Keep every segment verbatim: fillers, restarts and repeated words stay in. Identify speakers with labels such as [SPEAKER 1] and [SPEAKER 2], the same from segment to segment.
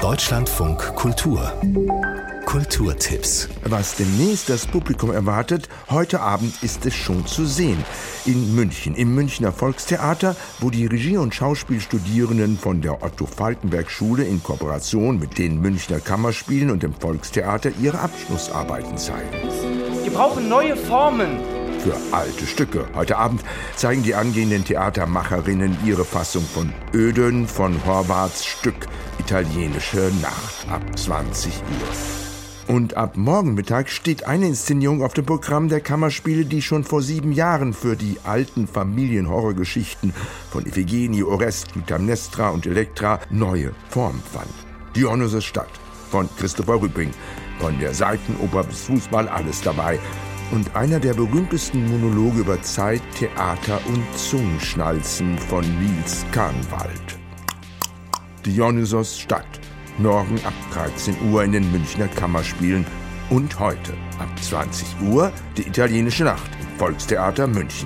[SPEAKER 1] Deutschlandfunk Kultur. Kulturtipps.
[SPEAKER 2] Was demnächst das Publikum erwartet, heute Abend ist es schon zu sehen. In München, im Münchner Volkstheater, wo die Regie- und Schauspielstudierenden von der Otto-Falckenberg-Schule in Kooperation mit den Münchner Kammerspielen und dem Volkstheater ihre Abschlussarbeiten zeigen.
[SPEAKER 3] Wir brauchen neue Formen.
[SPEAKER 2] Für alte Stücke. Heute Abend zeigen die angehenden Theatermacherinnen ihre Fassung von Ödön von Horváths Stück Italienische Nacht ab zwanzig Uhr. Und ab morgen Mittag steht eine Inszenierung auf dem Programm der Kammerspiele, die schon vor sieben Jahren für die alten Familienhorrorgeschichten von Iphigenie, Orest, Clytemnestra und Elektra neue Form fand. Dionysos Stadt von Christopher Rüpping. Von der Seitenoper bis Fußball alles dabei. Und einer der berühmtesten Monologe über Zeit, Theater und Zungenschnalzen von Niels Kahnwald. Dionysos Stadt. Morgen ab dreizehn Uhr in den Münchner Kammerspielen. Und heute ab zwanzig Uhr die Italienische Nacht im Volkstheater München.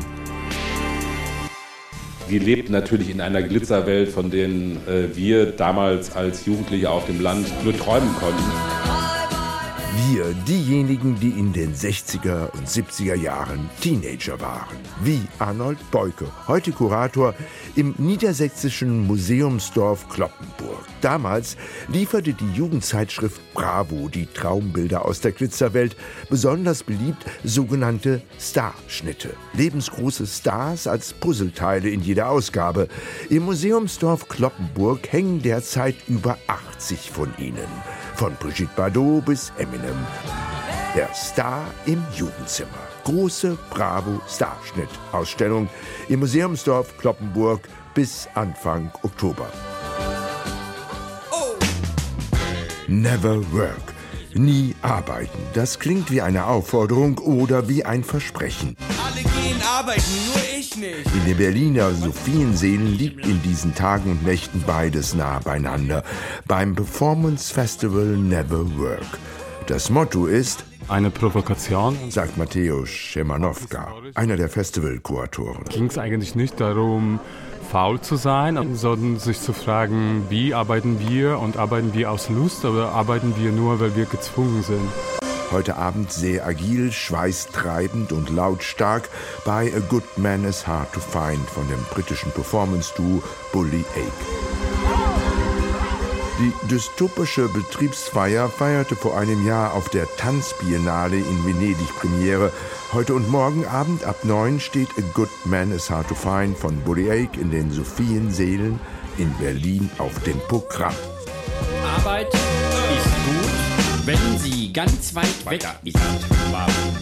[SPEAKER 4] Wir lebten natürlich in einer Glitzerwelt, von denen äh, wir damals als Jugendliche auf dem Land nur träumen konnten.
[SPEAKER 2] Wir, diejenigen, die in den sechziger und siebziger Jahren Teenager waren. Wie Arnold Beuke, heute Kurator im niedersächsischen Museumsdorf Cloppenburg. Damals lieferte die Jugendzeitschrift Bravo die Traumbilder aus der Glitzerwelt, besonders beliebt sogenannte Starschnitte. Lebensgroße Stars als Puzzleteile in jeder Ausgabe. Im Museumsdorf Cloppenburg hängen derzeit über achtzig von ihnen. Von Brigitte Bardot bis Eminem. Der Star im Jugendzimmer. Große Bravo-Starschnitt-Ausstellung im Museumsdorf Cloppenburg bis Anfang Oktober. Never work. Nie arbeiten. Das klingt wie eine Aufforderung oder wie ein Versprechen.
[SPEAKER 5] Alle gehen arbeiten, nur ich nicht.
[SPEAKER 2] In den Berliner Sophienseelen liegt in diesen Tagen und Nächten beides nah beieinander. Beim Performance Festival Never Work. Das Motto ist:
[SPEAKER 6] eine Provokation,
[SPEAKER 2] sagt Mateusz Szymanowka, einer der Festivalkuratoren.
[SPEAKER 6] Ging es eigentlich nicht darum, faul zu sein, sondern sich zu fragen, wie arbeiten wir und arbeiten wir aus Lust oder arbeiten wir nur, weil wir gezwungen sind.
[SPEAKER 2] Heute Abend sehr agil, schweißtreibend und lautstark bei A Good Man is Hard to Find von dem britischen Performance-Duo Bully Ake. Die dystopische Betriebsfeier feierte vor einem Jahr auf der Tanzbiennale in Venedig Premiere. Heute und morgen Abend ab neun steht A Good Man is Hard to Find von Bully Ake in den Sophienseelen in Berlin auf dem Programm.
[SPEAKER 7] Arbeit ist gut, wenn sie ganz weit weg ist.